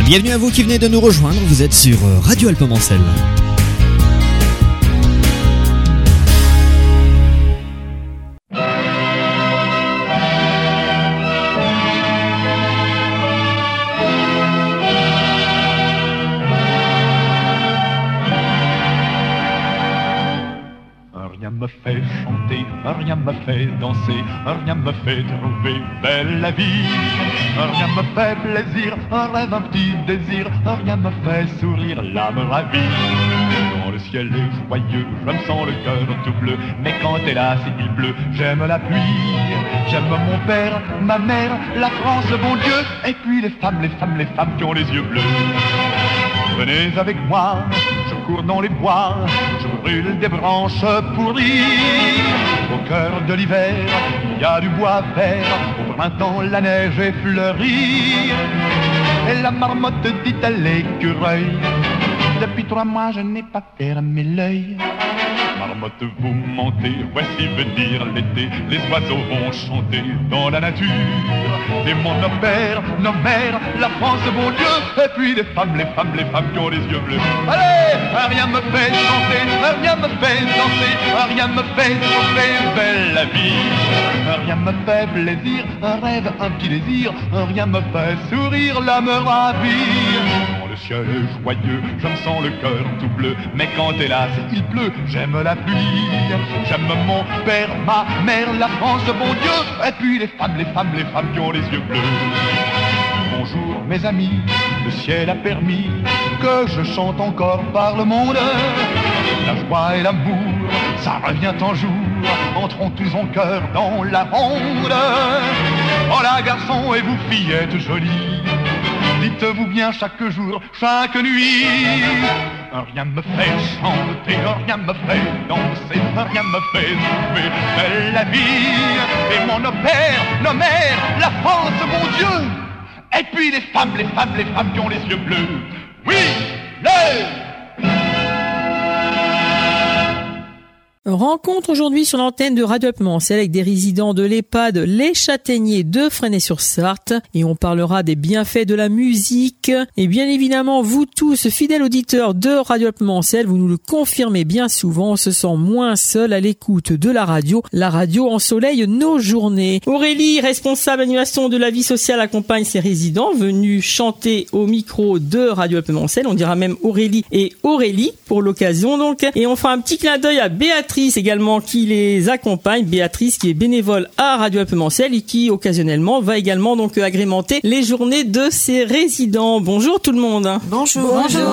Bienvenue à vous qui venez de nous rejoindre, vous êtes sur Radio Alpemancel. Rien me fait chanter, rien me fait danser, rien me fait trouver belle la vie. Rien me fait plaisir, un rêve, un petit désir, rien me fait sourire, l'âme ravie. Quand le ciel est joyeux, je me sens le cœur tout bleu, mais quand hélas il pleut, j'aime la pluie. J'aime mon père, ma mère, la France, bon Dieu, et puis les femmes qui ont les yeux bleus. Venez avec moi, je cours dans les bois, je brûle des branches pourries. Au cœur de l'hiver, il y a du bois vert, au printemps la neige est fleurie. Et la marmotte dit à l'écureuil, depuis 3 mois je n'ai pas fermé l'œil. Marmotte, vous mentez, voici venir l'été, les oiseaux vont chanter dans la nature. Et mon père, nos mères, la France, bon Dieu, et puis les femmes qui ont les yeux bleus. Allez, rien me fait chanter, rien me fait danser, rien me fait trouver belle la vie. Rien me fait plaisir, un rêve, un petit désir, rien me fait sourire, l'âme ravie. Quand le ciel est joyeux, je me sens le cœur tout bleu, mais quand hélas il pleut, j'aime la pluie. J'aime mon père, ma mère, la France, bon Dieu, et puis les femmes qui ont les yeux bleus. Bonjour mes amis, le ciel a permis que je chante encore par le monde. La joie et l'amour, ça revient en jour, entrons tous en cœur dans la ronde. Oh là garçons et vous fillettes jolies, dites-vous bien chaque jour, chaque nuit. Rien me fait chanter, rien me fait danser, rien me fait trouver belle la vie. Et mon père, nos mères, la France, mon Dieu, et puis les femmes qui ont les yeux bleus. Oui, les... Rencontre aujourd'hui sur l'antenne de Radio Alpemancel avec des résidents de l'EHPAD Les Châtaigniers de Fresnay-sur-Sarthe et on parlera des bienfaits de la musique. Et bien évidemment, vous tous, fidèles auditeurs de Radio Alpemancel, vous nous le confirmez bien souvent, on se sent moins seul à l'écoute de la radio. La radio ensoleille nos journées. Aurélie, responsable animation de la vie sociale, accompagne ses résidents venus chanter au micro de Radio Alpemancel. On dira même Aurélie et Aurélie pour l'occasion donc. Et on fera un petit clin d'œil à Béatrice également qui les accompagne, Béatrice qui est bénévole à Radio Alpemancel et qui occasionnellement va également donc agrémenter les journées de ses résidents. Bonjour tout le monde. Bonjour.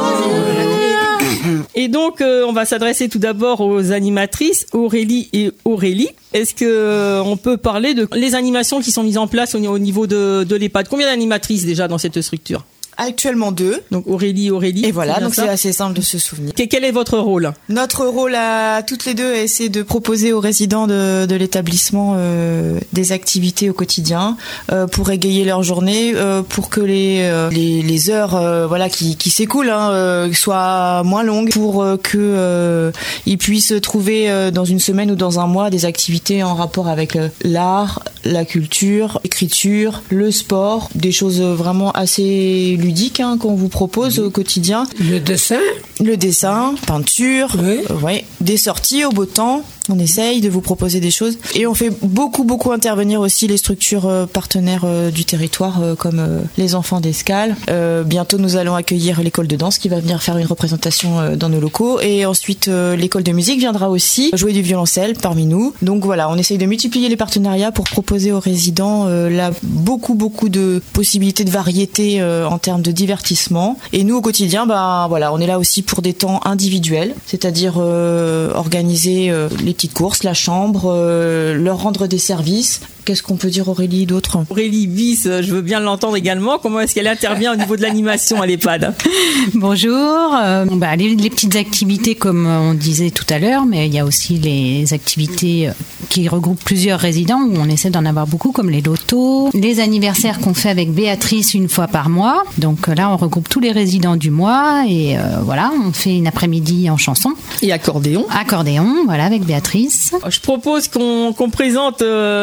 Et donc on va s'adresser tout d'abord aux animatrices Aurélie et Aurélie. Est-ce que on peut parler de les animations qui sont mises en place au niveau de l'EHPAD? Combien d'animatrices déjà dans cette structure? Actuellement 2. Donc Aurélie. Et voilà, donc c'est assez simple de se souvenir. Quel est votre rôle? Notre rôle à toutes les deux, c'est de proposer aux résidents de l'établissement des activités au quotidien pour égayer leur journée, pour que les heures qui s'écoulent soient moins longues, pour que ils puissent trouver dans une semaine ou dans un mois des activités en rapport avec l'art, la culture, l'écriture, le sport, des choses vraiment assez ludique qu'on vous propose au quotidien. Le dessin, peinture, des sorties au beau temps. On essaye de vous proposer des choses et on fait beaucoup intervenir aussi les structures partenaires du territoire comme les enfants d'Escale. Bientôt nous allons accueillir l'école de danse qui va venir faire une représentation dans nos locaux et ensuite l'école de musique viendra aussi jouer du violoncelle parmi nous. Donc voilà, on essaye de multiplier les partenariats pour proposer aux résidents beaucoup de possibilités de variété en termes de divertissement. Et nous au quotidien, on est là aussi pour des temps individuels, c'est-à-dire organiser les petites courses, la chambre, leur rendre des services. Qu'est-ce qu'on peut dire Aurélie d'autre? Aurélie Bis, je veux bien l'entendre également. Comment est-ce qu'elle intervient au niveau de l'animation à l'EHPAD? Bonjour. Les petites activités comme on disait tout à l'heure, mais il y a aussi les activités qui regroupent plusieurs résidents où on essaie d'en avoir beaucoup comme les lotos, les anniversaires qu'on fait avec Béatrice une fois par mois. Donc là, on regroupe tous les résidents du mois et on fait une après-midi en chanson. Et accordéon. Accordéon, voilà, avec Béatrice. Je propose qu'on présente maintenant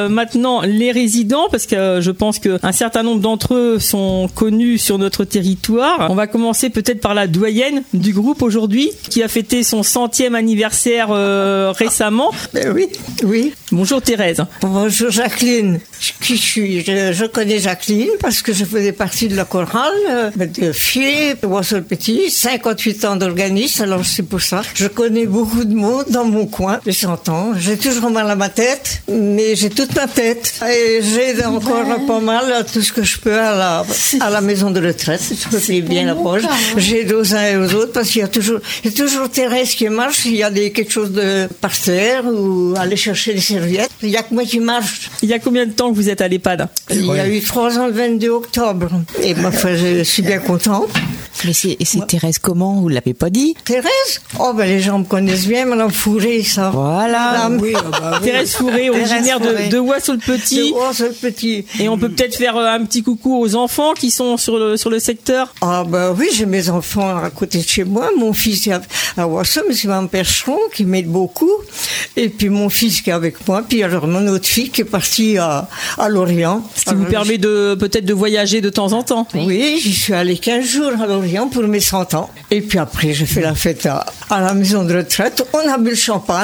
maintenant les résidents, parce que je pense qu'un certain nombre d'entre eux sont connus sur notre territoire. On va commencer peut-être par la doyenne du groupe aujourd'hui, qui a fêté son 100e anniversaire récemment. Oui. Bonjour Thérèse. Bonjour Jacqueline. Qui suis-je? Je connais Jacqueline parce que je faisais partie de la chorale de filles, Boisseau-le-Petit, 58 ans d'organisme, alors c'est pour ça. Je connais beaucoup de monde dans mon coin, j'ai 100 ans. J'ai toujours mal à ma tête, mais j'ai toute ma tête. Et j'ai encore pas mal tout ce que je peux à la maison de retraite. Je peux payer bien la poche. J'aide aux uns et aux autres parce qu'il y a toujours Thérèse qui marche. Il y a quelque chose de par terre ou aller chercher les serviettes. Il y a que moi qui marche. Il y a combien de temps que vous êtes à l'EHPAD? Il y a eu 3 ans le 22 octobre. Et moi, je suis bien contente. Mais c'est Thérèse comment? Vous l'avez pas dit? Thérèse? Oh, ben les gens me connaissent bien, Madame Fourré, ça. Voilà. Oui. Thérèse Fourré, originaire de Oisseau-le-Petit. De Oisseau-le-Petit. Et on peut peut-être faire un petit coucou aux enfants qui sont sur le secteur. Ah ben oui, j'ai mes enfants à côté de chez moi. Mon fils est à Oisseau, mais c'est Mme Percheron qui m'aide beaucoup. Et puis mon fils qui est avec moi. Puis alors mon autre fille qui est partie à Lorient. Ce qui vous permet peut-être de voyager de temps en temps. Oui, j'y suis allée 15 jours à Lorient pour mes 100 ans. Et puis après, j'ai fait la fête à la maison de retraite. On a bu le champagne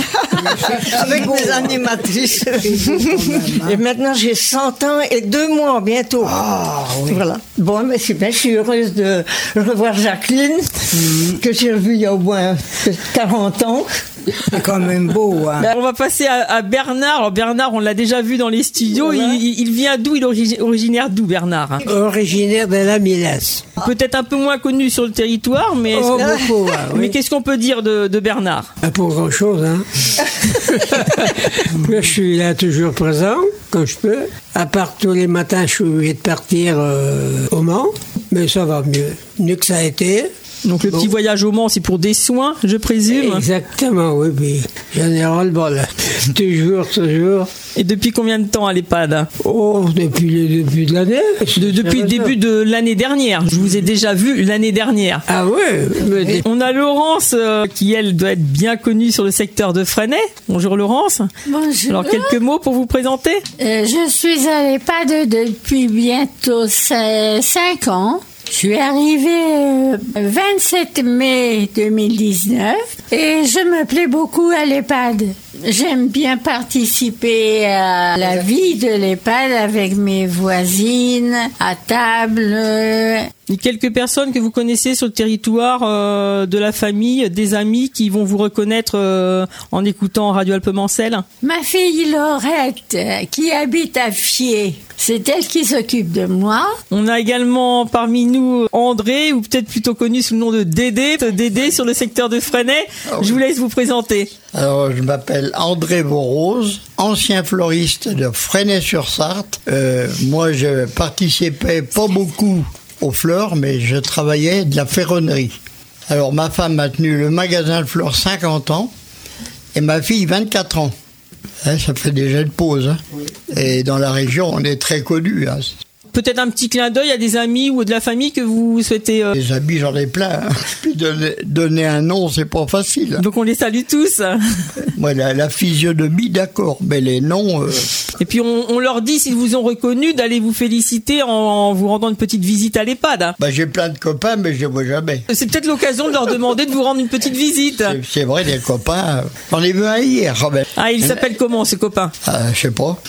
avec mes animatrices. Et maintenant, j'ai 100 ans et 2 mois bientôt. Ah, oui. Voilà. Bon, mais c'est bien, je suis heureuse de revoir Jacqueline, que j'ai revue il y a au moins 40 ans. C'est quand même beau. Hein. On va passer à Bernard. Alors Bernard, on l'a déjà vu dans les studios. Voilà. Il vient d'où? Il est originaire d'où, Bernard? Originaire de la Milesse. Peut-être un peu moins connu sur le territoire, mais, Beaucoup, oui. mais qu'est-ce qu'on peut dire de Bernard? Pas pour grand-chose, hein. Moi, je suis là toujours présent, quand je peux. À part tous les matins, je suis obligé de partir au Mans. Mais ça va mieux que ça a été. Donc le petit voyage au Mans, c'est pour des soins, je présume. Exactement, oui, puis j'en ai ras-le-bol. toujours. Et depuis combien de temps à l'EHPAD? Oh, depuis le début de l'année. Depuis le début de l'année dernière. Je vous ai déjà vu l'année dernière. Ah ouais. Mais... On a Laurence qui, elle, doit être bien connue sur le secteur de Fresnay. Bonjour Laurence. Bonjour. Alors quelques mots pour vous présenter. Je suis à l'EHPAD depuis bientôt 5 ans. Je suis arrivée 27 mai 2019 et je me plais beaucoup à l'EHPAD. J'aime bien participer à la vie de l'EHPAD avec mes voisines, à table. Il y a quelques personnes que vous connaissez sur le territoire de la famille, des amis qui vont vous reconnaître en écoutant Radio Alpes-Mancel. Ma fille Laurette, qui habite à Fier, c'est elle qui s'occupe de moi. On a également parmi nous André, ou peut-être plutôt connu sous le nom de Dédé sur le secteur de Fresnay. Ah oui. Je vous laisse vous présenter. Alors, je m'appelle André Borose, ancien fleuriste de Fresnay-sur-Sarthe. Moi, je participais pas beaucoup aux fleurs, mais je travaillais de la ferronnerie. Alors, ma femme a tenu le magasin de fleurs 50 ans et ma fille 24 ans. Hein, ça fait déjà une pause. Hein. Oui. Et dans la région, on est très connus. Hein. Peut-être un petit clin d'œil à des amis ou de la famille que vous souhaitez... Des amis, j'en ai plein. Hein. Puis donner un nom, c'est pas facile. Hein. Donc on les salue tous. Moi, la physionomie, d'accord, mais les noms... Et puis on leur dit, s'ils vous ont reconnu, d'aller vous féliciter en vous rendant une petite visite à l'EHPAD. Hein. Bah, j'ai plein de copains, mais je les vois jamais. C'est peut-être l'occasion de leur demander de vous rendre une petite visite. C'est vrai, les copains... J'en ai vu un hier. Ah, il s'appelle comment, ce copain? Je sais pas.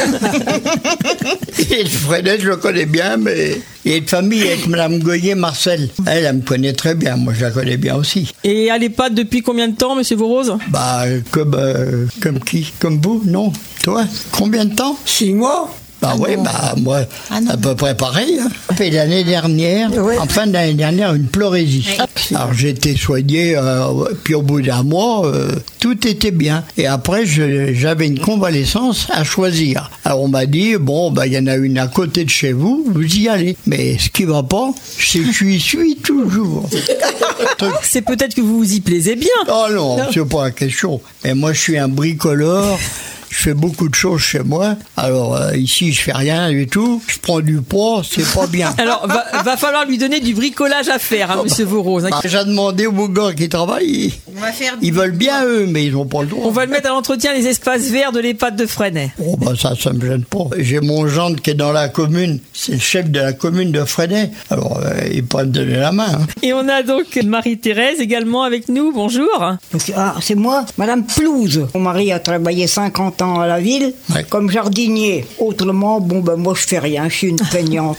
Et Fresnay, je le connais bien, mais il est de famille avec Mme Goyer-Marcel. Elle me connaît très bien, moi je la connais bien aussi. Et à l'EHPAD depuis combien de temps, monsieur Vorose? Bah, comme qui? Comme vous? Non? Toi? Combien de temps? 6 mois. Bah oui, bah moi, à peu près pareil. Hein. Et l'année dernière, en fin d'année dernière, une pleurésie. Alors j'étais soigné, puis au bout d'un mois, tout était bien. Et après, j'avais une convalescence à choisir. Alors on m'a dit, bon, bah il y en a une à côté de chez vous, vous y allez. Mais ce qui va pas, c'est que je suis toujours. C'est peut-être que vous vous y plaisez bien. Oh non, c'est pas la question. Mais moi, je suis un bricoleur. Je fais beaucoup de choses chez moi. Alors ici, je fais rien du tout. Je prends du poids, c'est pas bien. Alors, va falloir lui donner du bricolage à faire, hein, monsieur Vauroz. J'ai demandé aux gars qui travaillent. Ils veulent bien, eux, mais ils n'ont pas le droit. On va le mettre à l'entretien les espaces verts de l'EHPAD de Fresnay. Oh, ça me gêne pas. J'ai mon gendre qui est dans la commune. C'est le chef de la commune de Fresnay. Alors, il peut me donner la main. Hein. Et on a donc Marie-Thérèse également avec nous. Bonjour. C'est moi, Madame Pelouse. Mon mari a travaillé 50 ans à la ville comme jardinier. Autrement, moi je fais rien, je suis une plaignante.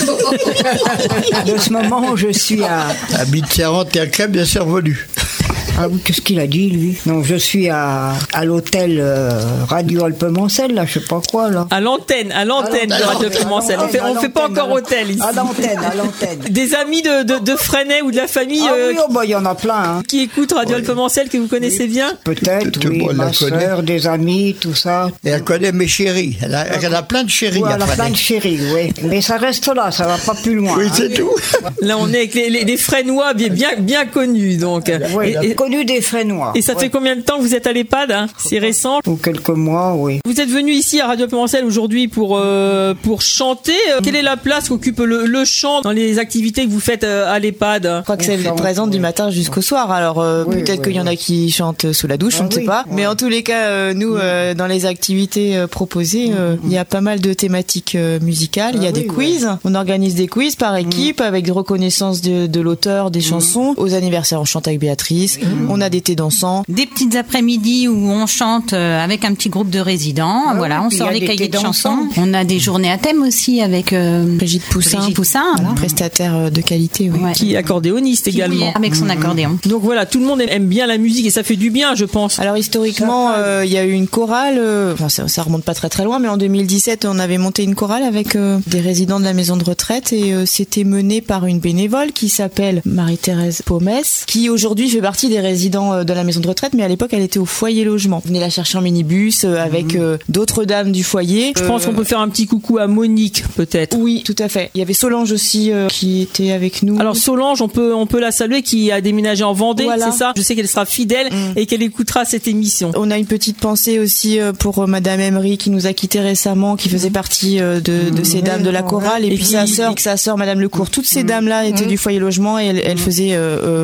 De ce moment, je suis à... Habite 41 club de Cervelu. Ah oui, qu'est-ce qu'il a dit, lui? Non, je suis à l'hôtel Radio Alpemancel, là, je sais pas quoi, là. À l'antenne de Radio Alpemancel. On fait pas encore hôtel ici. À l'antenne. Des amis de Fresnay ou de la famille il y en a plein. Hein. Qui écoutent Radio Alpemancel, que vous connaissez bien? Peut-être, oui, ma soeur, des amis, tout ça. Et elle connaît mes chéris. Elle a plein de chéris. Oui, elle a plein de chéris, oui. Mais ça reste là, ça va pas plus loin. Oui, c'est tout. Là, on est avec les Fresnois bien connus, donc. Oui, connu des Fresnois. Et ça fait combien de temps que vous êtes à l'EHPAD, hein? C'est récent? Ou quelques mois, oui. Vous êtes venu ici à Radio Alpemancel aujourd'hui pour chanter. Quelle est la place qu'occupe le chant dans les activités que vous faites à l'EHPAD? Je crois que c'est présent du matin jusqu'au soir. Alors peut-être qu'il y en a qui chantent sous la douche, on ne sait pas. Mais en tous les cas, nous, dans les activités proposées, il y a pas mal de thématiques musicales. Il y a des quiz. On organise des quiz par équipe avec des reconnaissances de l'auteur des chansons. Aux anniversaires, on chante avec Béatrice. On a des thés dansants. Des petites après-midi où on chante avec un petit groupe de résidents. On sort les cahiers de chansons. On a des journées à thème aussi avec Brigitte Poussin, prestataire de qualité, qui est accordéoniste également. Avec son accordéon. Donc voilà, tout le monde aime bien la musique et ça fait du bien, je pense. Alors historiquement, il y a eu une chorale, ça remonte pas très très loin, mais en 2017, on avait monté une chorale avec des résidents de la maison de retraite et c'était mené par une bénévole qui s'appelle Marie-Thérèse Pomès, qui aujourd'hui fait partie des résidents de la maison de retraite, mais à l'époque, elle était au foyer logement. On venait la chercher en minibus avec d'autres dames du foyer. Je pense qu'on peut faire un petit coucou à Monique, peut-être. Oui, tout à fait. Il y avait Solange aussi qui était avec nous. Alors Solange, on peut la saluer, qui a déménagé en Vendée, c'est ça? Je sais qu'elle sera fidèle et qu'elle écoutera cette émission. On a une petite pensée aussi pour Madame Emery qui nous a quittés récemment, qui faisait partie de ces dames de la chorale, et puis sa sœur Madame Lecourt. Toutes ces dames-là étaient du foyer logement et elles faisaient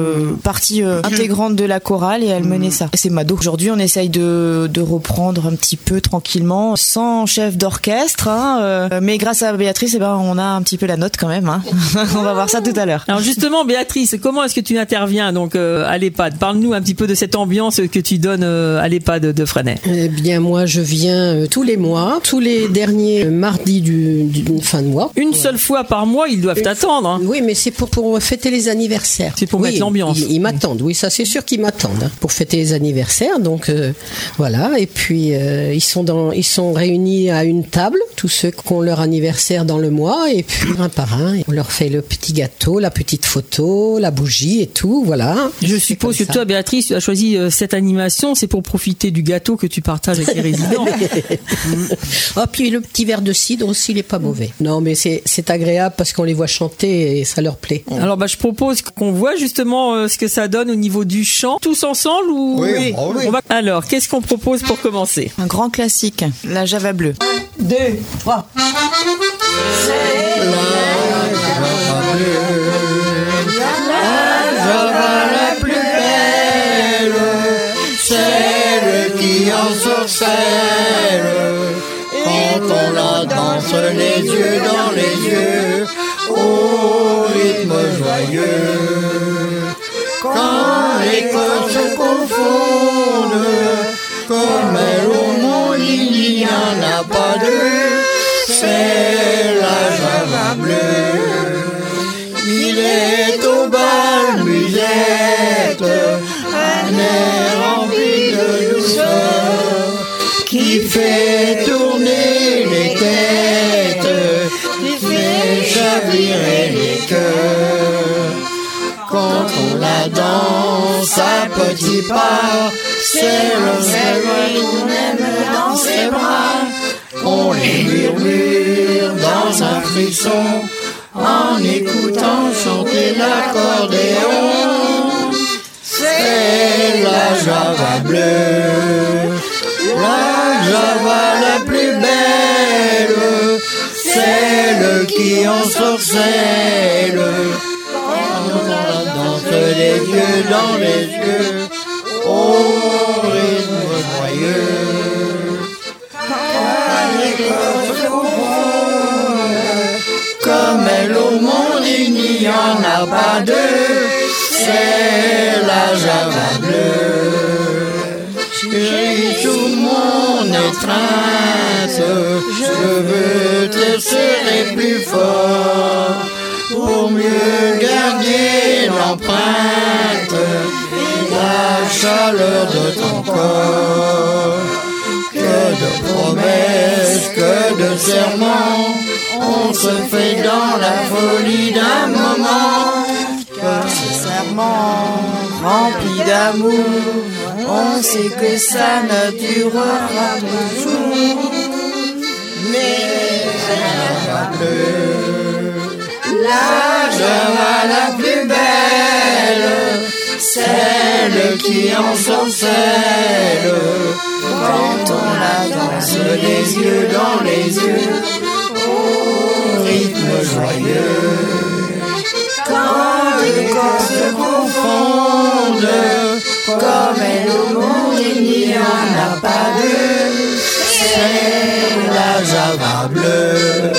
partie intégrante de la chorale et elles menaient ça. C'est Mado. Aujourd'hui, on essaye de reprendre un petit peu tranquillement, sans chef d'orchestre, mais grâce à Béatrice, on a un petit peu la note quand même. On va voir ça tout à l'heure. Alors justement, Béatrice, comment est-ce que tu interviens donc à l'EHPAD? Parle-nous un petit peu de cette ambiance que tu donnes à l'EHPAD de Fresnay. Eh bien, moi, je viens tous les mois, tous les derniers mardis d'une fin de mois. Une seule fois par mois, ils doivent t'attendre. Hein. Oui, mais c'est pour fêter les anniversaires. C'est pour mettre l'ambiance. Ils m'attendent, oui, ça c'est sûr qu'ils m'attendent pour fêter les anniversaires. Donc voilà, et puis ils sont réunis à une table, tous ceux qui ont leur anniversaire dans le mois, et puis un par un, on leur fait le petit gâteau, la petite photo, la bougie et tout, voilà. Je suppose que toi, Béatrice, tu as choisi cette animation, c'est pour profiter du gâteau que tu partages avec les résidents. Puis le petit verre de cidre aussi, il est pas mauvais. Non, mais c'est agréable parce qu'on les voit chanter et ça leur plaît. Alors je propose qu'on voit justement ce que ça donne au niveau du chant, tous ensemble ou... Oui. Alors, qu'est-ce qu'on propose pour commencer? Un grand classique, la Java bleue. 1, 2, 3. C'est la Java bleue, la Java la plus belle, celle qui en sorcelle. Quand on la danse les yeux dans les yeux, au rythme joyeux. Quand les corps se confondent, comme elle au monde, il n'y en a pas deux, c'est la Java bleue. Il est au bal musette, un air rempli de douceur, qui fait tourner les têtes, qui fait chavirer les cœurs. Quand on la danse à petits pas, c'est le rêve qu'on aime dans ses bras, qu'on les murmure dans un frisson, en écoutant chanter l'accordéon. C'est la Java bleue, la Java ensorcelle. Quand on danse les yeux dans les yeux, au rythme joyeux. Comme elle au monde, il n'y en a pas deux, c'est la Java bleue. Chérie, sous mon étreinte, je veux te serrer plus fort, pour mieux garder l'empreinte et la chaleur de ton corps. Que de promesses, que de serments, on se fait dans la folie d'un moment. Que ces serments remplis d'amour, on sait que ça ne durera toujours. Mais la bleue, la Java la plus belle, celle qui ensorcelle. Quand on la danse les yeux dans les yeux, au rythme joyeux. Quand les corps se confondent, comme elle au monde, il n'y en a pas deux, c'est la Java bleue.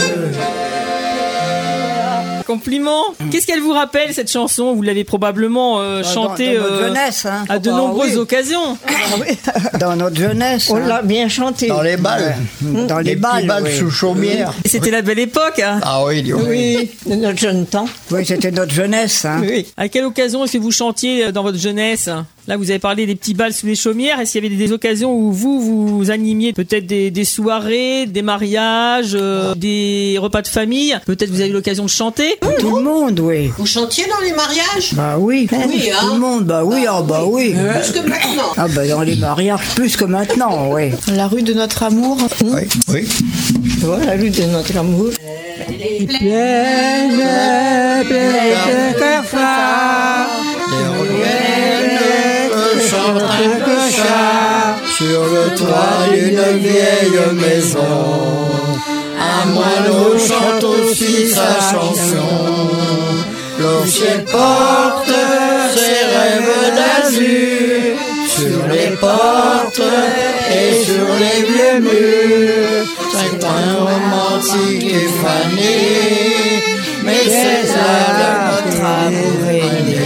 Compliment. Qu'est-ce qu'elle vous rappelle, cette chanson? Vous l'avez probablement chantée dans notre jeunesse, hein. à de nombreuses occasions. Dans notre jeunesse. On l'a bien chanté. Dans les balles. Dans les balles, oui. sous chaumière. Et c'était la belle époque. Hein. Ah oui, Oui, de notre jeune temps. Oui, c'était notre jeunesse. Hein. Oui. À quelle occasion est-ce que vous chantiez dans votre jeunesse? Là, vous avez parlé des petits bals sous les chaumières. Est-ce qu'il y avait des occasions où vous animiez peut-être des soirées, des mariages, des repas de famille? Peut-être vous avez eu l'occasion de chanter? Tout le monde, oui. Vous chantiez dans les mariages? Bah oui. Oui, Tout le monde, bah oui, ah bah oui. Plus que maintenant. Ah bah dans les mariages, plus que maintenant, oui. La rue de notre amour. Oui, oui. Voilà, la rue de notre amour. Pleine cafard, Les reviennent chante un clochard sur le toit d'une vieille maison. Un moineau chante aussi sa chanson. Le ciel porte ses rêves d'azur sur les portes et sur les vieux murs. C'est un romantique et fané, mais c'est là notre amour est né.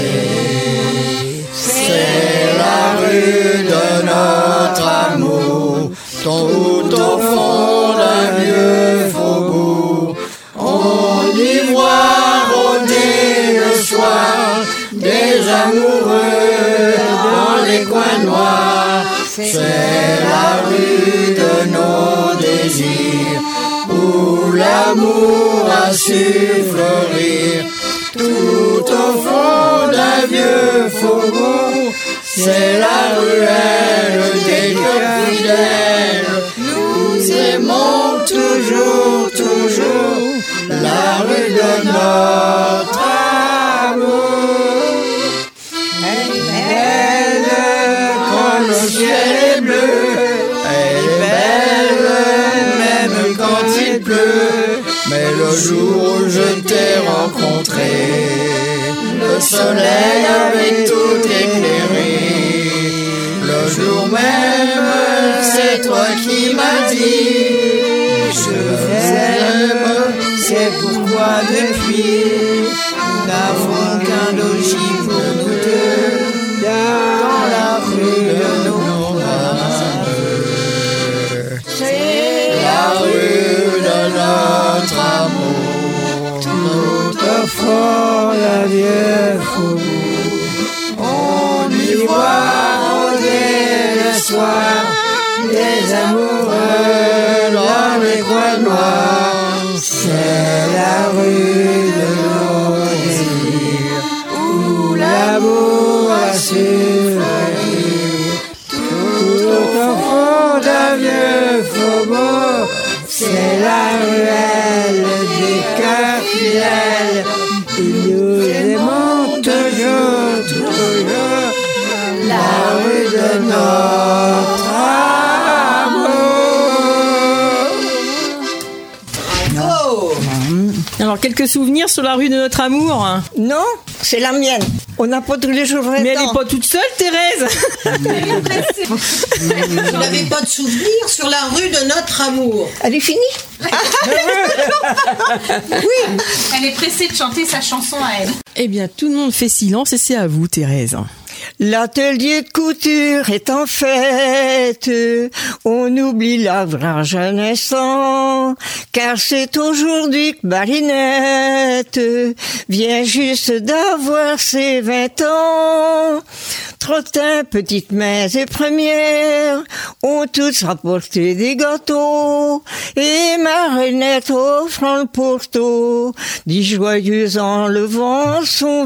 C'est la rue de notre amour, tout au fond d'un vieux faubourg. On y voit rôder le soir des amoureux dans les coins noirs. C'est la rue de nos désirs, où l'amour a su fleurir. Tout au fond d'un vieux faubourg, c'est la ruelle des cœurs fidèles. Nous aimons toujours, toujours la rue de notre amour. Elle est belle quand le ciel est bleu, elle est belle même quand il pleut. Mais le jour où je t'ai rencontré, le soleil avait tout éclairé. Le jour même, c'est toi qui m'as dit je vous aime, c'est pourquoi depuis nous n'avons qu'un logis pour nous deux dans la rue de nos amoureux. C'est la rue de notre amour, tout au fond d'un vieux faubourg. On y voit rôder le soir des amoureux dans les coins noirs. C'est la rue de nos désirs, où l'amour a su fleurir. Tout au fond d'un vieux faubourg, c'est la ruelle des cœurs fidèles. Et nous aimons toujours, toujours la rue de notre amour. Alors, quelques quelques souvenirs sur la rue de notre amour? Non, c'est la mienne. On n'a pas tous les jours 20 ans. Mais elle n'est pas toute seule, Thérèse. Vous n'avez pas de souvenirs sur la rue de notre amour? Elle est finie? Oui, elle est pressée de chanter sa chanson à elle. Eh bien, tout le monde fait silence et c'est à vous, Thérèse. L'atelier de couture est en fête, on oublie la vraie jeunesse, car c'est aujourd'hui que Marinette vient juste d'avoir ses 20 ans. Trottin, petites mains et premières ont tous rapporté des gâteaux, et Marinette offrant le pourtour dit joyeuse en levant son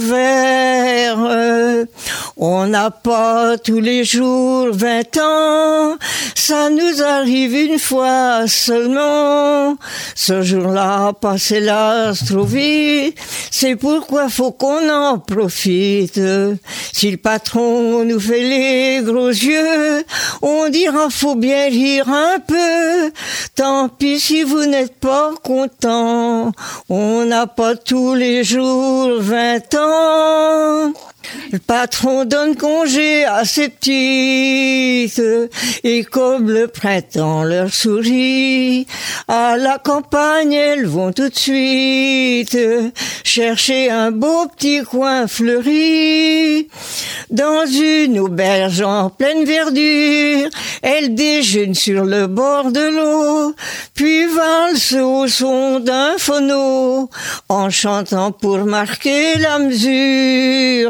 verre. On n'a pas tous les jours 20 ans, ça nous arrive une fois seulement. Ce jour-là passe hélas trop vite, c'est pourquoi faut qu'on en profite. Si le patron nous fait les gros yeux, on dira faut bien rire un peu. Tant pis si vous n'êtes pas content, on n'a pas tous les jours 20 ans. Le patron donne congé à ses petites, et comme le printemps leur sourit, à la campagne elles vont tout de suite chercher un beau petit coin fleuri. Dans une auberge en pleine verdure, elles déjeunent sur le bord de l'eau, puis valsent au son d'un phono, en chantant pour marquer la mesure.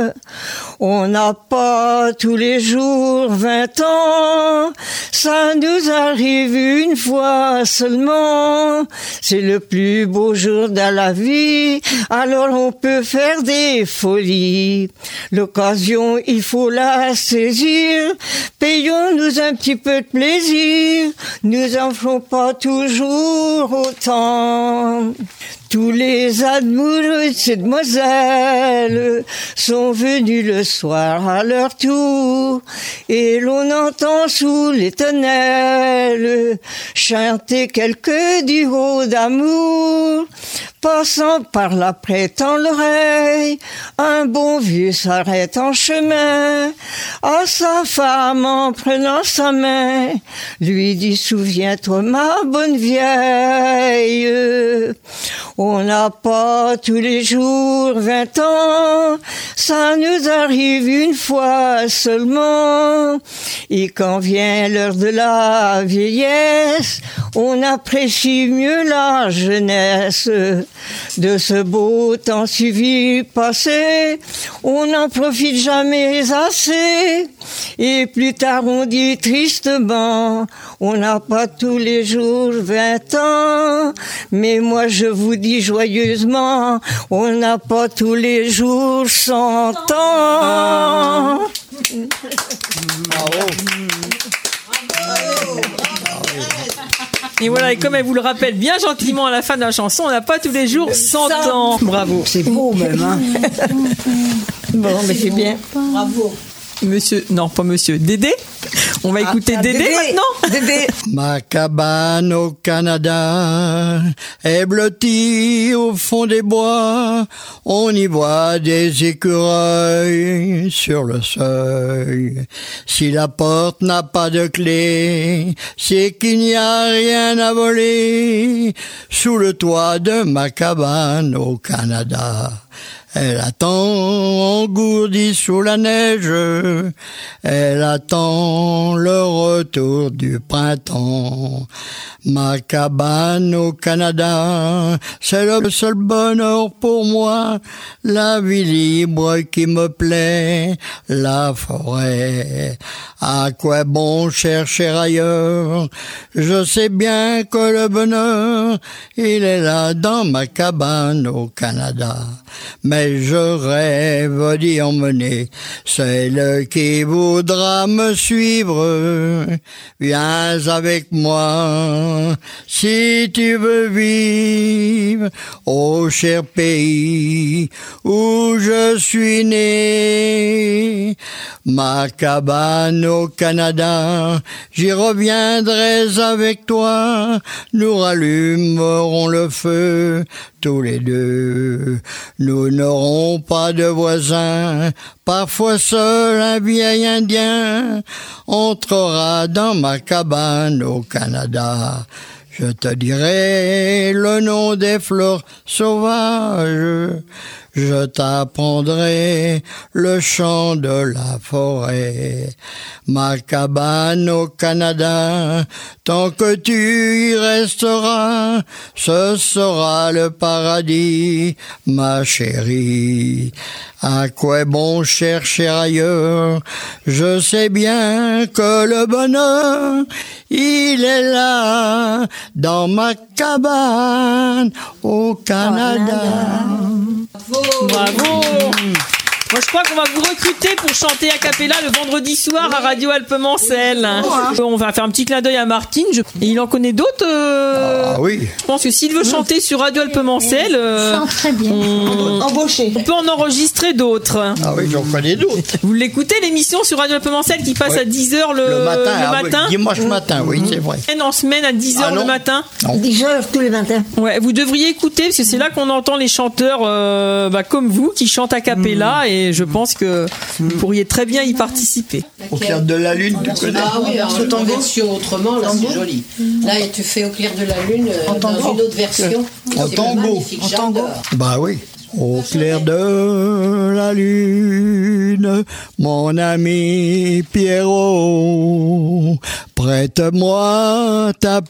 On n'a pas tous les jours 20 ans, ça nous arrive une fois seulement. C'est le plus beau jour de la vie, alors on peut faire des folies. L'occasion, il faut la saisir, payons-nous un petit peu de plaisir, nous en ferons pas toujours autant. Tous les amoureux de ces demoiselles sont venus le soir à leur tour, et l'on entend sous les tonnelles chanter quelques duos d'amour. Passant par là prêtant l'oreille, un bon vieux s'arrête en chemin, à sa femme en prenant sa main, lui dit souviens-toi ma bonne vieille. On n'a pas tous les jours 20 ans, ça nous arrive une fois seulement. Et quand vient l'heure de la vieillesse, on apprécie mieux la jeunesse. De ce beau temps suivi passé, on n'en profite jamais assez. Et plus tard on dit tristement, on n'a pas tous les jours 20 ans. Mais moi je vous dis joyeusement, on n'a pas tous les jours 100 ans. Bravo. Et voilà, et comme elle vous le rappelle bien gentiment à la fin de la chanson, on n'a pas tous les jours 100 ans. Bravo. C'est beau même, hein. Bon, mais c'est bien. Bravo. Monsieur, non pas monsieur, Dédé. On va écouter Dédé maintenant. Dédé. Ma cabane au Canada est blottie au fond des bois. On y voit des écureuils sur le seuil. Si la porte n'a pas de clé, c'est qu'il n'y a rien à voler. Sous le toit de ma cabane au Canada, elle attend engourdie sous la neige, elle attend le retour du printemps. Ma cabane au Canada, c'est le seul bonheur pour moi, la vie libre qui me plaît, la forêt. À quoi bon chercher ailleurs? Je sais bien que le bonheur, il est là dans ma cabane au Canada. mais je rêve d'y emmener celle qui voudra me suivre. Viens avec moi, si tu veux vivre, ô cher pays où je suis né. Ma cabane au Canada, j'y reviendrai avec toi, nous rallumerons le feu tous les deux. Nous n'aurons pas de voisins, parfois seul un vieil Indien entrera dans ma cabane au Canada. Je te dirai le nom des fleurs sauvages, je t'apprendrai le chant de la forêt. Ma cabane au Canada, tant que tu y resteras, ce sera le paradis, ma chérie. À quoi bon chercher ailleurs? Je sais bien que le bonheur, il est là, dans ma cabane au Canada. Bravo. Moi, je crois qu'on va vous recruter pour chanter a cappella le vendredi soir à Radio Alpemancel. On va faire un petit clin d'œil à Martine. Et il en connaît d'autres. Ah oui. Je pense que s'il veut chanter sur Radio Alpemancel, chante très bien. Embauché. On peut en enregistrer d'autres. Ah oui, j'en connais d'autres. Vous l'écoutez l'émission sur Radio Alpemancel qui passe à 10h le matin. Oui, dimanche matin, oui, c'est vrai. En semaine à 10h le matin. 10h tous les matins. Ouais, vous devriez écouter parce que c'est là qu'on entend les chanteurs comme vous qui chantent a cappella et je pense que vous pourriez très bien y participer. Au clair de la lune, tu connais? Ah oui, alors en version autrement, là c'est joli. Là tu fais au clair de la lune dans une autre version. En tango. En tango. Bah oui. Au clair de la lune, mon ami Pierrot, prête-moi ta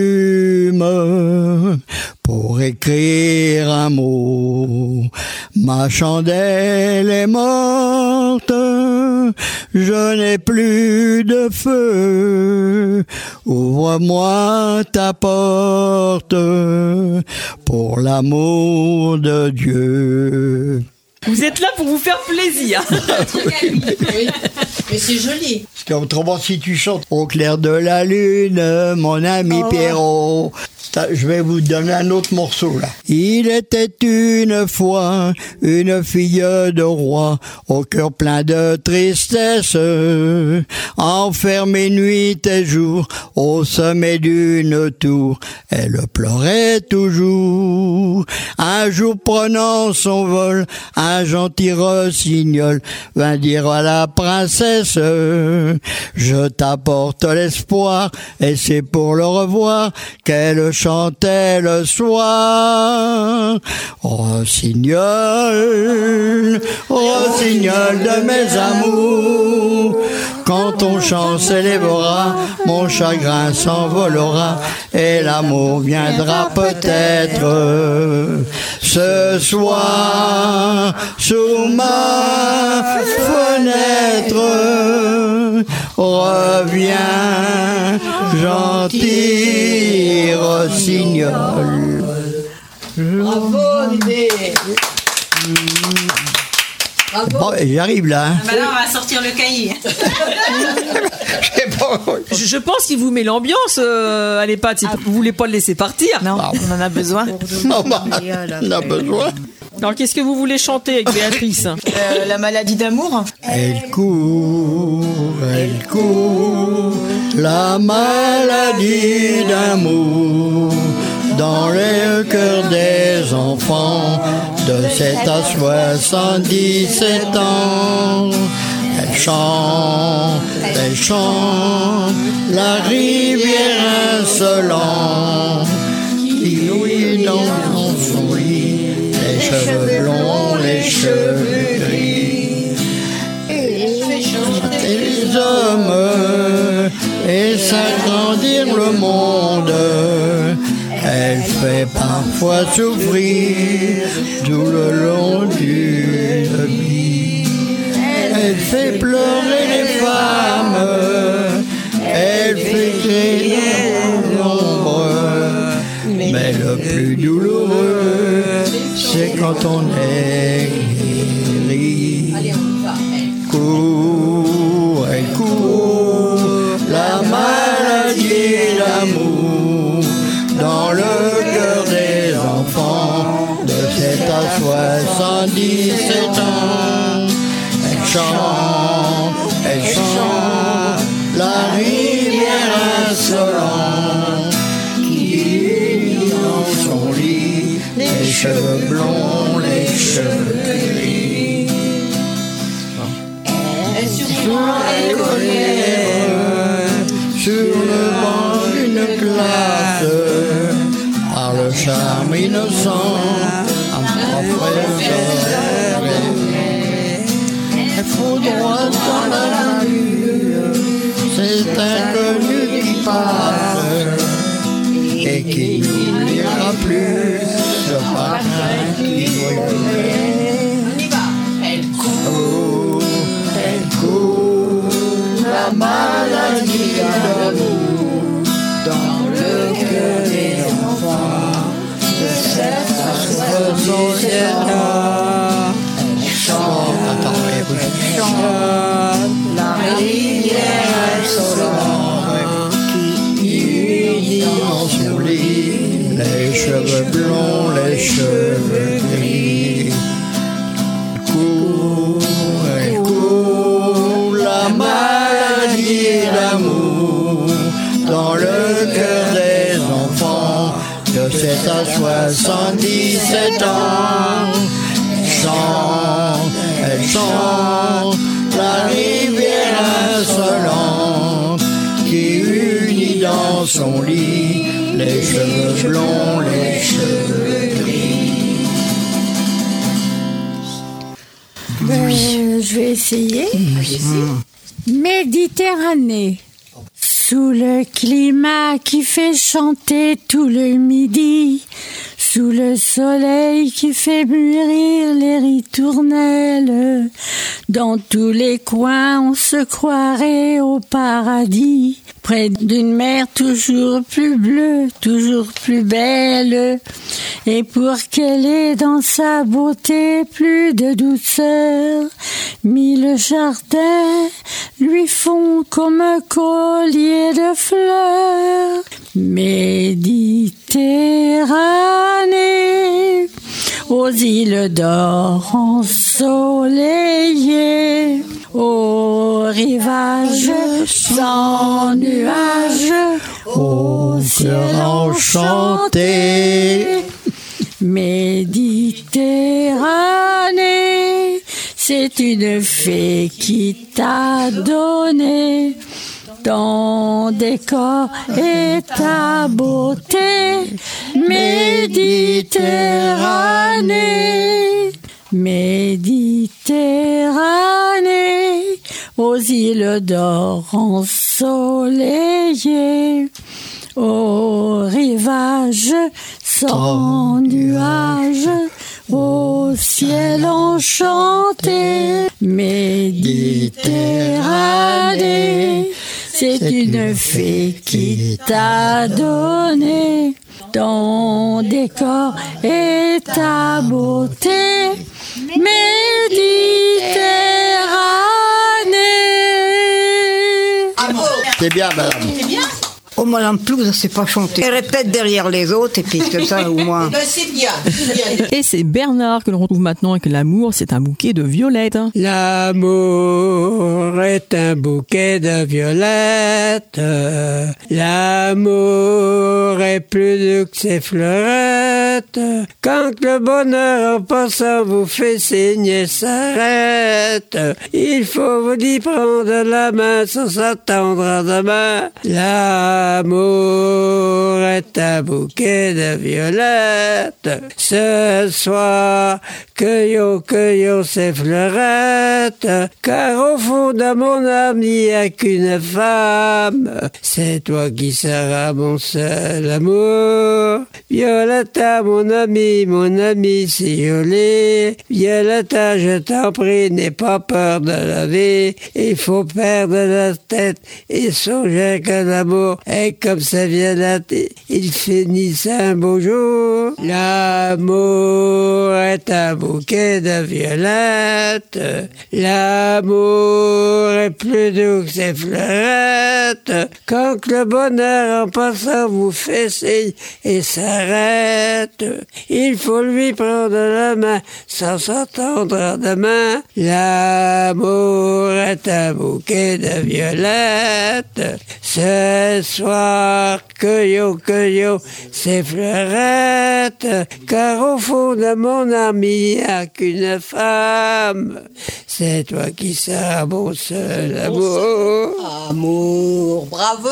plume pour écrire un mot. Ma chandelle est morte, je n'ai plus de feu. Ouvre-moi ta porte pour l'amour de Dieu. Vous êtes là pour vous faire plaisir. Oui, mais c'est joli. Parce qu'autrement, si tu chantes au clair de la lune, mon ami Pierrot, je vais vous donner un autre morceau là. Il était une fois une fille de roi, au cœur plein de tristesse, enfermée nuit et jour au sommet d'une tour. Elle pleurait toujours. Un jour prenant son vol, un gentil rossignol vint dire à la princesse: je t'apporte l'espoir, et c'est pour le revoir qu'elle chantait le soir. Rossignol, rossignol de mes amours, quand ton chant s'élèvera, mon chagrin s'envolera, et l'amour viendra peut-être ce soir sous ma fenêtre. Reviens, gentil rossignol. Bravo, Dédé. Bravo. Bon, j'arrive là. Hein. Là, on va sortir le cahier. Je pense qu'il vous met l'ambiance à l'EHPAD. Vous voulez pas le laisser partir? Non, on en a besoin. Non, bah, on a besoin. Alors, qu'est-ce que vous voulez chanter avec Béatrice? La maladie d'amour. Elle court, la maladie d'amour dans les cœurs des enfants de 7 à 77 ans. Elle chante, la rivière insolente qui nouille dans son lit, les cheveux blonds, les cheveux gris. Elle fait chanter les hommes et s'agrandir le monde. Elle fait parfois souffrir tout le long d'une vie. Elle fait pleurer les femmes, elle fait crier l'ombre. Mais le plus douloureux, c'est quand on est guéri. Cours et cours, la maladie et l'amour, dans le cœur des enfants, de 7 à 77 ans. Elle chante, la rivière insolente, qui unit dans son lit les cheveux blonds, les cheveux gris. Elle connaît sur le banc d'une classe, par le charme innocent, un frère. Elle foudroie dans la rue, c'est inconnu qui passe, et qui n'oubliera plus ce parfum qui brûle. Elle court, la maladie d'amour, dans le cœur des enfants, de 7 à 77 ans. Elle chante, la rivière insolente, qui unit dans son lit les cheveux blonds, les cheveux gris. Elle court, la maladie et l'amour, dans le cœur des enfants, de 7 à 77 ans. Elle chante, la rivière insolente, qui unit dans son lit les cheveux blonds, les cheveux gris. Je vais essayer. Méditerranée. Sous le climat qui fait chanter tout le midi, sous le soleil qui fait mûrir les ritournelles, dans tous les coins on se croirait au paradis, près d'une mer toujours plus bleue, toujours plus belle, et pour qu'elle ait dans sa beauté plus de douceur, 1000 jardins lui font comme un collier de fleurs. Méditerranée, aux îles d'or ensoleillées, au rivage sans nuages, au ciel enchanté. Méditerranée, c'est une fée qui t'a donné ton décor et ta beauté. Méditerranée, Méditerranée, aux îles d'or ensoleillées, au rivage sans nuages, au ciel enchanté. Méditerranée, c'est une fée qui t'a donné ton décor et ta beauté. Méditerranée. C'est bien, madame. C'est bien. Oh, madame Plouz, c'est pas chanter. Elle répète derrière les autres, et puis comme ça, au moins. C'est bien. Et c'est Bernard que l'on retrouve maintenant avec l'amour, c'est un bouquet de violettes. L'amour est un bouquet de violettes. L'amour est plus doux que ses fleurettes. Quand le bonheur en passant vous fait signe s'arrête, il faut vous y prendre la main sans s'attendre à demain. L'amour est un bouquet de violettes. Ce soir, cueillons, cueillons ces fleurettes, car au fond de mon âme, il n'y a qu'une femme. C'est toi qui seras mon seul amour. Violetta, mon ami si joli. Violetta, je t'en prie, n'aie pas peur de la vie. Il faut perdre la tête et songer que l'amour Et comme ça vient d'aller, il finissent un beau jour. L'amour est un bouquet de violettes. L'amour est plus doux que ses fleurettes. Quand le bonheur en passant vous fait signe et s'arrête, il faut lui prendre la main sans s'entendre demain. L'amour est un bouquet de violettes. Ce soir, cueillons ces fleurettes, car au fond de mon ami, il n'y a qu'une femme. C'est toi qui seras mon seul amour. Amour, bravo!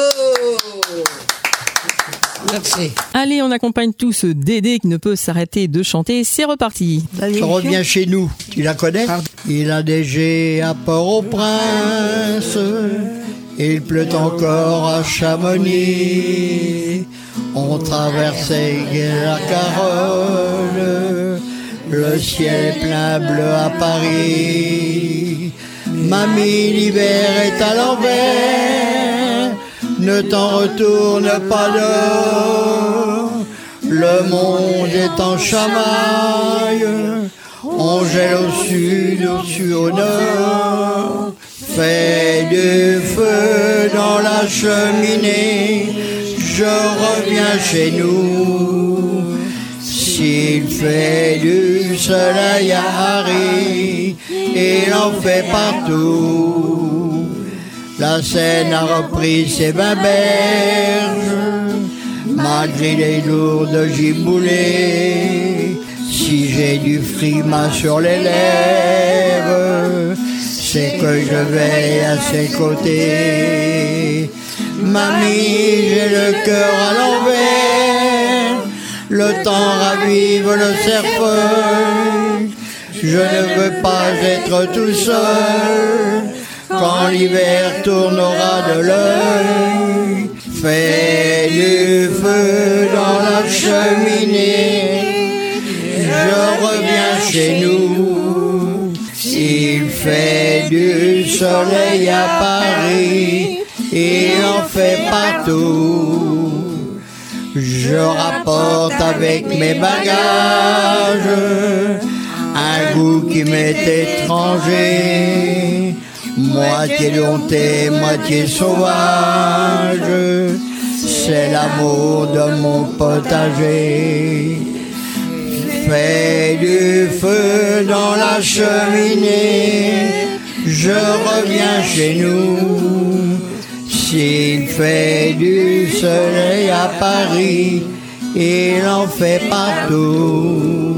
Merci. Allez, on accompagne tous Dédé qui ne peut s'arrêter de chanter. C'est reparti. Je reviens chez nous. Tu la connais? Il a neigé à Port-au-Prince. Il pleut encore à Chamonix. On traversait la Carole. Le ciel est plein bleu à Paris. Mamie, l'hiver est à l'envers. Ne t'en retourne pas dehors. Le monde est en chamaille. On gèle au sud, au nord. Fais du feu dans la cheminée. Je reviens chez nous. S'il fait du soleil à Paris, il en fait partout. La Seine a repris ses 20 berges, malgré les lourdes giboulées. Si j'ai du frima sur les lèvres, c'est que je vais à ses côtés. Mamie, j'ai le cœur à l'envers, le temps ravive le cercueil. Je ne veux pas être tout seul quand l'hiver tournera de l'œil. Fais du feu dans la cheminée, je reviens chez nous. Il fait du soleil à Paris, il en fait partout. Je rapporte avec mes bagages un goût qui m'est étranger. Moitié dompté, moitié sauvage, c'est l'amour de mon potager. Fais du feu dans la cheminée, je reviens chez nous. S'il fait du soleil à Paris, il en fait partout.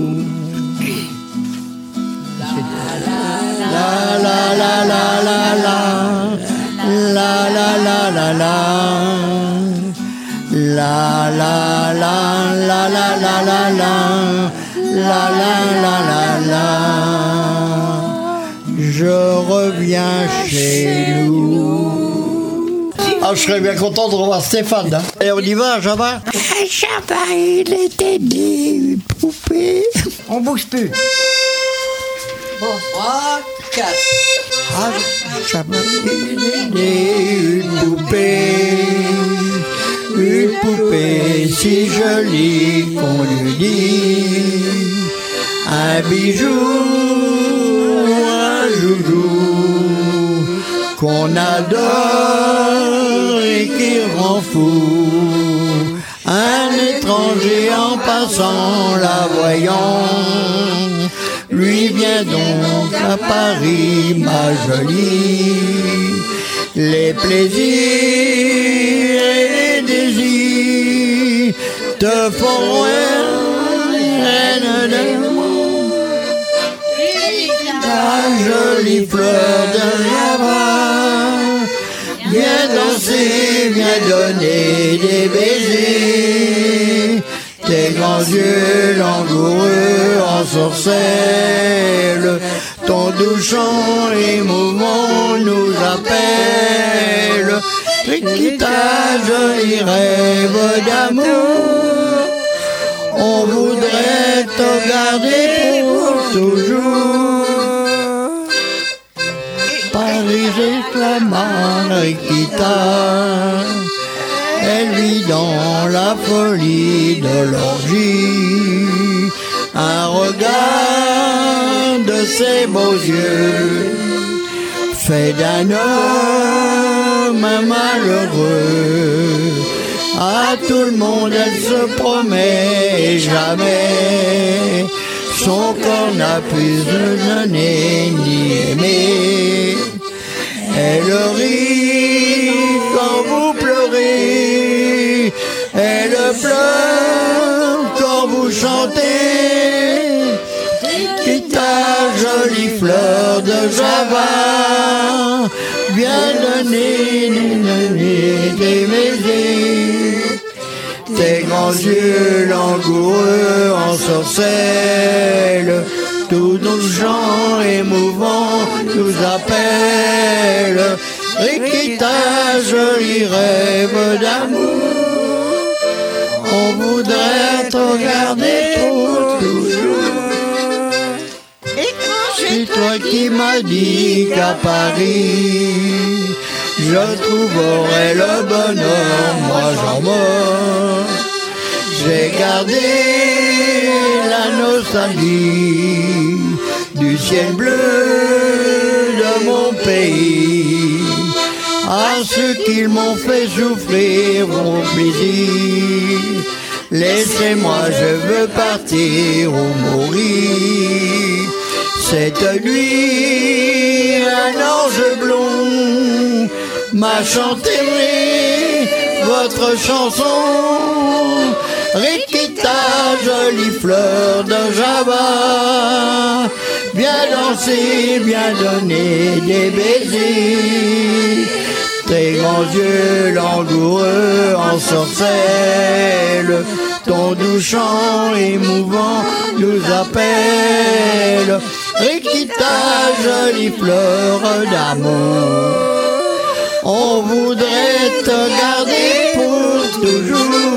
La la la la la la, la la la la la, la la la la la la la la, la la la la la. Je reviens chez nous. Ah, je serais bien content de revoir Stéphane. Hein. Et on y va, Java? Java, il était des poupées. On bouge plus. Bon, 3, 4. Ah, Java, il était une poupée si jolie qu'on lui dit un bijou, un joujou qu'on adore et qui rend fou. Un étranger en passant la voyant, lui viens donc à Paris, ma jolie. Les plaisirs et les désirs te font reine d'amour. Ta jolie fleur de Java, viens danser, viens donner des baisers. Tes grands yeux langoureux ensorcellent, ton doux chant émouvant nous appelle. Riquita, joli rêve d'amour, on voudrait te garder pour toujours. Paris réclama Riquita, la folie de l'orgie, un regard de ses beaux yeux fait d'un homme un malheureux. À tout le monde elle se promet et jamais son corps n'a pu se donner ni aimer. Elle rit quand vous pleurez, elle pleure quand vous chantez. Ta jolie fleur de Java, viens donner des baisers. Tes grands yeux langoureux ensorcellent, tous nos chants émouvants nous appellent. Rikita, joli rêve d'amour, on voudrait te regarder pour toujours. C'est toi qui m'as dit qu'à Paris je trouverai le bonheur, moi j'en meurs. J'ai gardé la nostalgie du ciel bleu de mon pays. À ceux qui m'ont fait souffrir mon plaisir, laissez-moi, je veux partir ou mourir. Cette nuit, un ange blond m'a chanté votre chanson. Rikita, jolie fleur de Java, viens danser, viens donner des baisers. Tes grands yeux langoureux ensorcellent, ton doux chant émouvant nous appelle. Rikita, jolie fleur d'amour, on voudrait te garder pour toujours.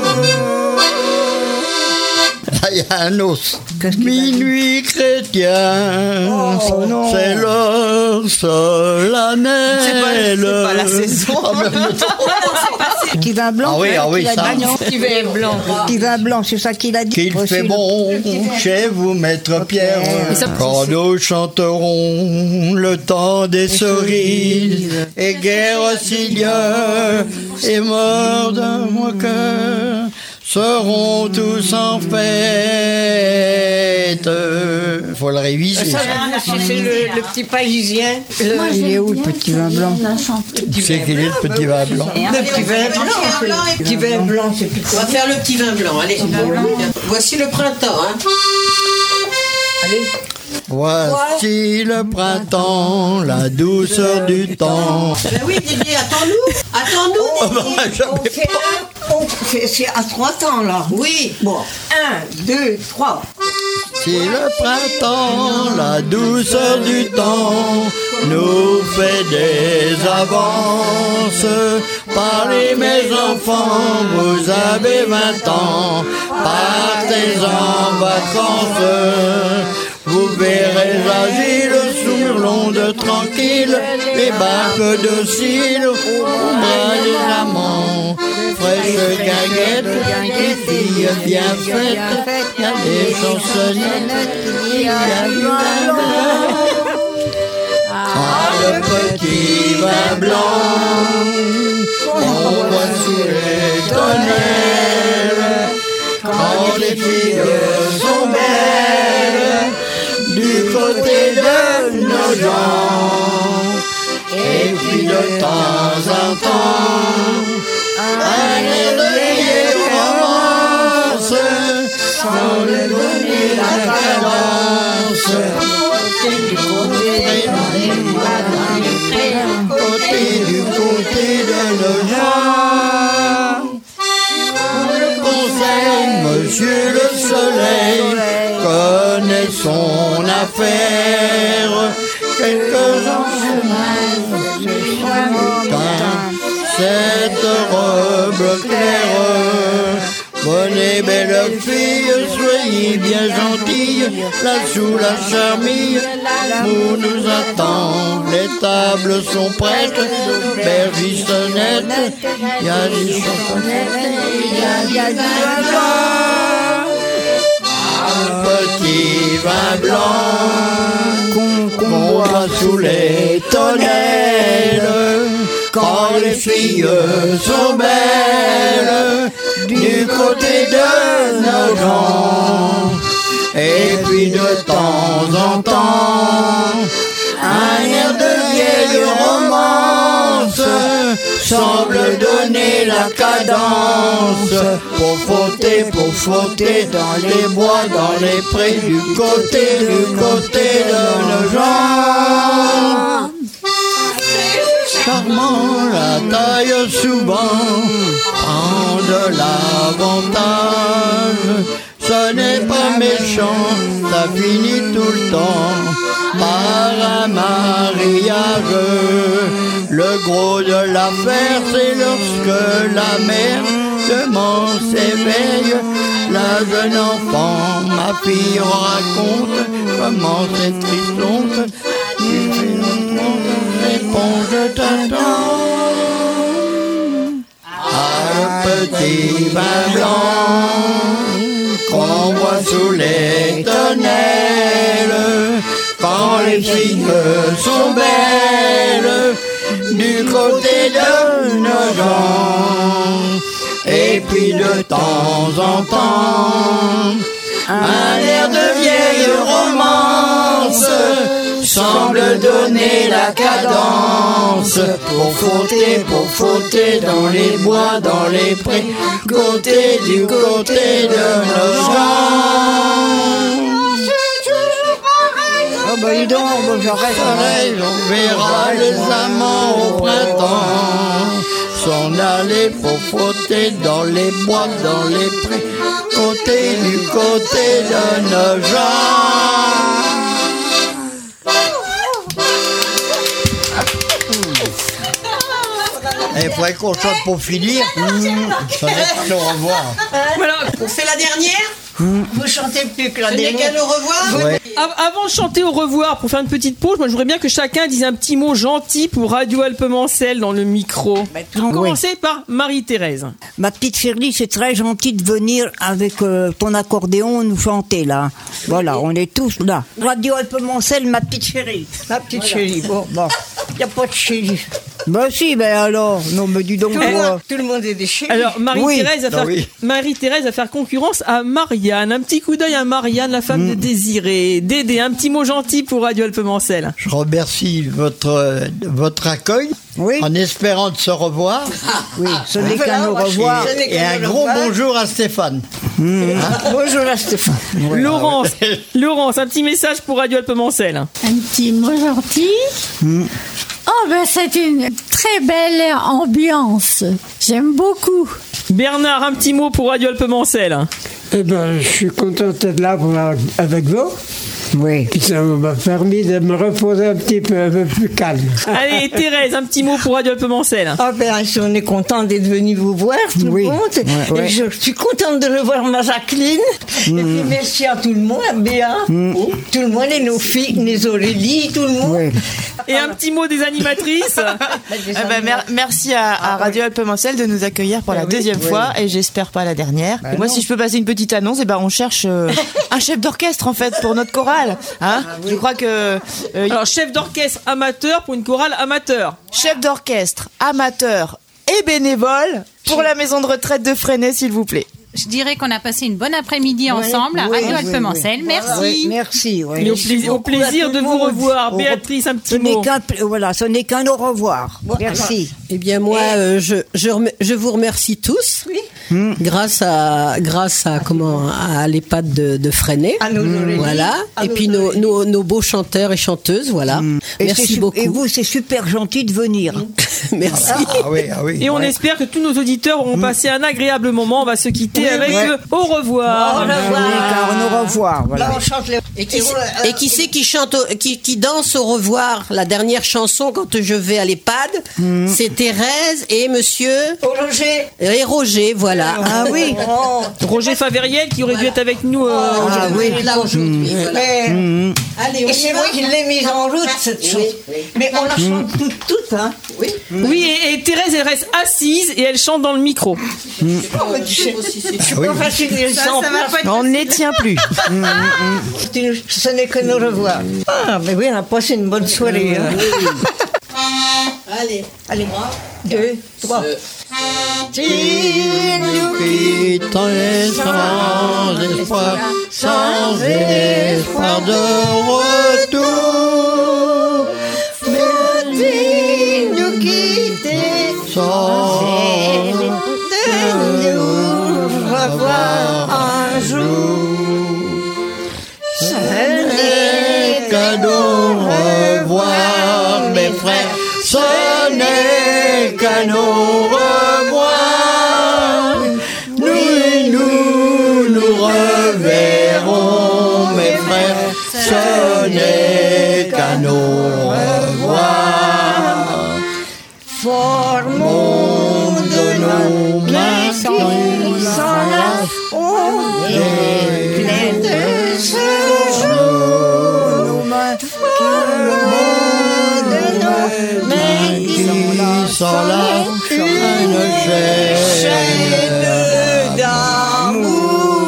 Il y a un os. Minuit chrétien, c'est l'heure solennelle. C'est pas la saison. Petit vin blanc. Ah oui, ça. Petit vin blanc. Petit vin blanc, c'est ça qu'il a dit. Qu'il fait bon chez vous, maître Pierre, quand nous chanterons le temps des cerises, et guerre Cilia est mort dans mon cœur, seront tous en fête. Faut le réviser. Ça, c'est le petit parisien. Il est où le petit vin blanc? Tu sais qu'il est le petit vin blanc. Le petit vin blanc. Le petit vin blanc, c'est plus quoi. On va faire le petit vin blanc. Allez. Voici le printemps. Hein. Allez. Voici le printemps, la douceur du temps. Ben oui, Didier, attends-nous. C'est à 3 temps, là. Oui. Bon, 1, 2, 3. Si le printemps, la douceur du temps, nous fait des avances. Parlez mes enfants, vous avez 20 ans, partez en vacances. Vous verrez agile sur l'onde tranquille, les barques dociles au bras des amants. Fraîches guinguettes, des filles bien faites, il y a des chansonnettes, il y a du vin blanc. Ah, le petit vin blanc, on voit sous les tonnelles, quand les filles sont belles, du côté de nos gens. Et puis de temps en temps, un air de vieille romance, sans lui donner la cadence. Côté de nos gens, le conseil, monsieur le soleil, connaît son affaire. Quelques cette robe claire. Bonne et belle fille, soyez bien gentille, là sous la charmille, l'amour nous attend. les tables sont prêtes, bergy sonnette, il y a des chansonnettes, il y a du vin blanc, un petit vin blanc qu'on boit sous les tonnelles, quand les filles sont belles, du côté de Nogent. Et puis de temps en temps, un air de vieille romance semble donner la cadence pour fauter dans les bois, dans les prés, du côté de Nogent. Charmant, la taille souvent prend de l'avantage. Ce n'est pas méchant, ça finit tout le temps par un mariage. Le gros de l'affaire, c'est lorsque la mère demande s'éveille. La jeune enfant, ma fille, raconte comment c'est tristante. Tu fais longtemps que réponds, je t'attends. Ah, le petit vin blanc qu'on boit sous les tonnelles, quand les filles sont belles, du côté de Nogent. Et puis de temps en temps, un air de vieille romance semble donner la cadence pour fauter dans les bois, dans les prés, du côté de Nogent. Ah bah dis donc, j'arrête. On verra les amants au printemps s'en aller pour fauter dans les bois, dans les prés, du côté de Nogent. Il faudrait qu'on chante pour finir. Ça va être au revoir. Voilà, on fait la dernière. Vous chantez plus que la dernière. Ce n'est qu'à au revoir. Ouais. Avant de chanter au revoir, pour faire une petite pause, moi je voudrais bien que chacun dise un petit mot gentil pour Radio Alpemancel dans le micro. On va commencer par Marie-Thérèse. Ma petite Shirley, c'est très gentil de venir avec ton accordéon nous chanter là. Voilà, on est tous là. Radio Alpemancel, ma petite chérie. Ma petite chérie, bon. Il n'y a pas de chérie. Bah si, ben alors, non mais dis donc. Tout le monde est des chéris. Alors Marie-Thérèse va faire concurrence à Marianne. Un petit coup d'œil à Marianne, la femme de Désiré. Dédé, un petit mot gentil pour Radio Alpemancel. Je remercie votre accueil, en espérant de se revoir. Oui, ce n'est qu'un au revoir. Et un gros bonjour à Stéphane. Bonjour à Stéphane. Laurence, un petit message pour Radio Alpemancel. Un petit mot gentil. Oh ben c'est une très belle ambiance. J'aime beaucoup. Bernard, un petit mot pour Radio Alpemancel. Eh ben, je suis content d'être là avec vous. Oui. Ça m'a permis de me reposer un petit peu plus calme. Allez, Thérèse, un petit mot pour Radio Alpemancel. Ah ben, on est content d'être venu vous voir, tout le monde. Ouais. Et je suis contente de revoir ma Jacqueline. Et puis merci à tout le monde, à Béa, tout le monde, et nos filles, les Aurélie, tout le monde. Ouais. Et un petit mot des animatrices. Merci à Radio Alpemancel de nous accueillir pour la deuxième fois, et j'espère pas la dernière. Et moi, si je peux passer une petite annonce, on cherche un chef d'orchestre en fait pour notre chorale. Je crois que alors chef d'orchestre amateur pour une chorale amateur. Chef d'orchestre amateur et bénévole pour la maison de retraite de Fresnay, s'il vous plaît. Je dirais qu'on a passé une bonne après-midi ensemble à Radio Alpemancel. Merci. Merci. Et au plaisir de vous revoir. Béatrice, un petit mot. Ce n'est qu'un au revoir. Merci. Eh bien moi, je vous remercie tous. Oui. Grâce à l'EHPAD de Fresnay. Voilà. Et puis nos beaux chanteurs et chanteuses. Voilà. Merci beaucoup. Et vous, c'est super gentil de venir. Merci. Ah oui. Et on espère que tous nos auditeurs auront passé un agréable moment. On va se quitter avec au revoir. Au revoir. Voilà. Là, on chante les... Et qui c'est qui chante, qui danse au revoir la dernière chanson quand je vais à l'EHPAD? C'est Thérèse et Monsieur Roger. Et Roger, voilà. Voilà. Ah oui. Roger Faveriel qui aurait dû être avec nous. Ah oui. Mais Allez, on et y c'est va. vrai qu'il l'a mise en route cette chose. Mais on la chante toute, hein. Oui. Oui, et Thérèse, elle reste assise et elle chante dans le micro. C'est pas facile de Ça s'en va pas être On ne les tient plus. Ce n'est que nous revoir. Ah, mais oui, on a passé une bonne soirée. Hein. Allez. Allez, 2, 3. Qui nous quitte sans espoir, sans espoir de retour. Faut-il nous quitter sans de nous revoir un jour? Ce n'est qu'à nous revoir, mes frères. Ce n'est qu'à nous revoir. Nous reverrons, mes frères. Ce n'est qu'à nous revoir. Formons de nos mains qui s'enlacent au éclair de ce jour. Nos mains qui s'enlacent une chaîne d'amour.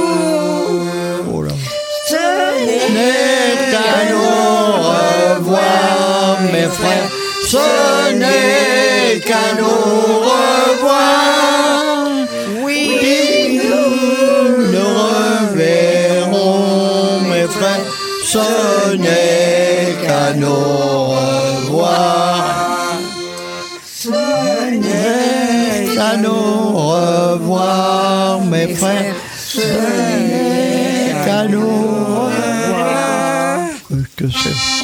Ce n'est qu'à nous revoir, mes frères. Ce n'est qu'à nous revoir. Oui, nous reverrons, mes frères. Ce n'est qu'à nous revoir. Ce n'est qu'à nous revoir, mes frères. Ce n'est qu'à nous revoir. Que c'est?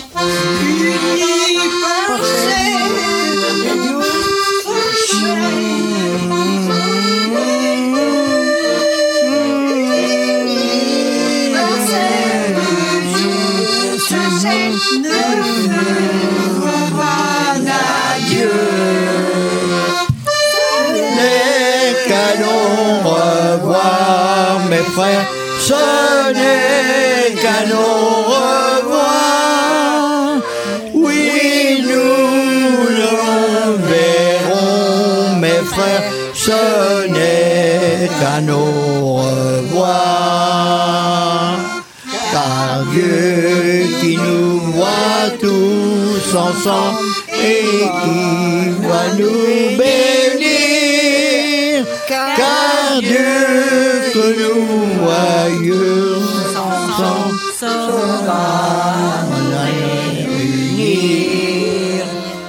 Mes frères, ce n'est qu'à nous revoir. Oui, nous le verrons, mes frères, ce n'est qu'à nous revoir. Car Dieu qui nous voit tous ensemble et qui va nous bénir, car Dieu que nous voyons ensemble saura réunir.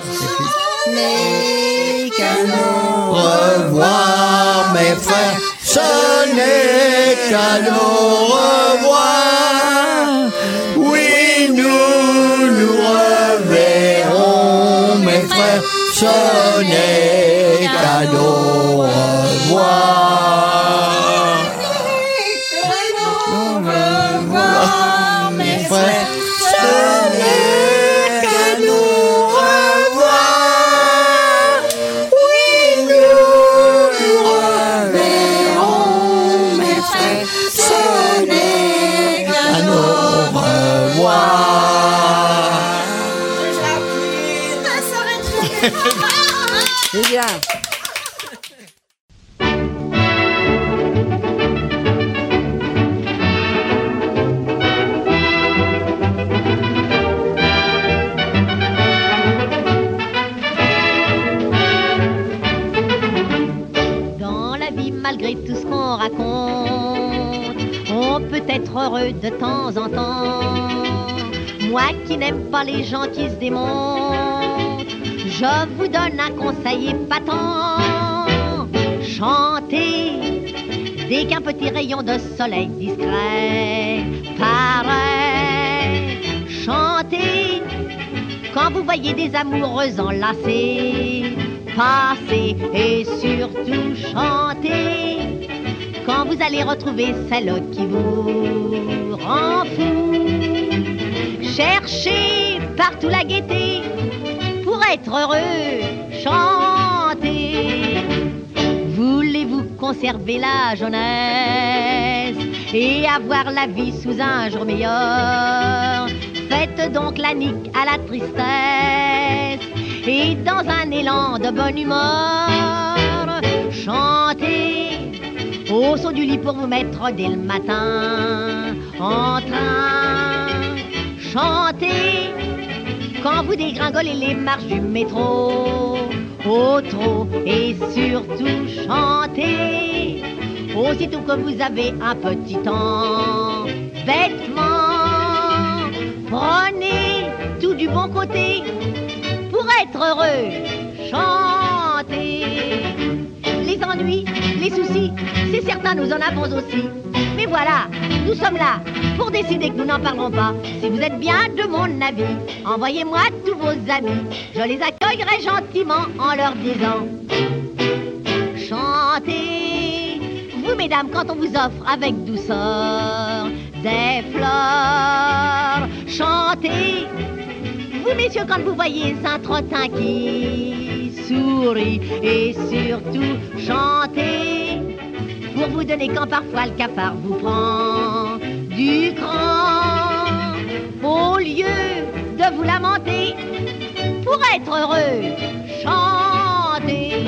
Mais qu'à nous revoir, mes frères, ce n'est qu'à nous revoir. Oui, nous reverrons, mes frères, ce n'est qu'à nous revoir. C'est bien. Dans la vie, malgré tout ce qu'on raconte, on peut être heureux de temps en temps. Moi qui n'aime pas les gens qui se démontent, je vous donne un conseil épatant. Chantez dès qu'un petit rayon de soleil discret paraît. Chantez quand vous voyez des amoureux enlacés passer. Et surtout chantez quand vous allez retrouver celle qui vous rend fou. Cherchez partout la gaieté pour être heureux, chantez. Voulez-vous conserver la jeunesse et avoir la vie sous un jour meilleur. Faites donc la nique à la tristesse et dans un élan de bonne humeur, chantez au saut du lit pour vous mettre dès le matin en train. Chantez quand vous dégringolez les marches du métro au trot et surtout chantez aussitôt que vous avez un petit temps bêtement. Prenez tout du bon côté pour être heureux. Chantez. Les ennuis, les soucis, c'est certain, nous en avons aussi. Mais voilà, nous sommes là pour décider que nous n'en parlerons pas. Si vous êtes bien de mon avis, envoyez-moi tous vos amis. Je les accueillerai gentiment en leur disant: chantez, vous mesdames, quand on vous offre avec douceur des fleurs. Chantez, vous messieurs, quand vous voyez un trottin qui sourit. Et surtout, chantez pour vous donner quand parfois le cafard vous prend du cran. Au lieu de vous lamenter, pour être heureux, chantez.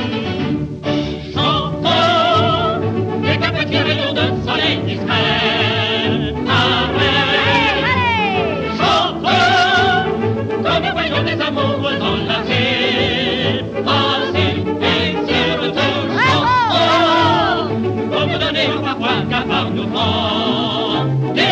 Chantons, dès qu'un petit rayon de soleil discret apparaît. Chantons, comme nous voyons des amoureux enlacés, passer et surtout chantons, pour vous donner parfois un cafard nous prend.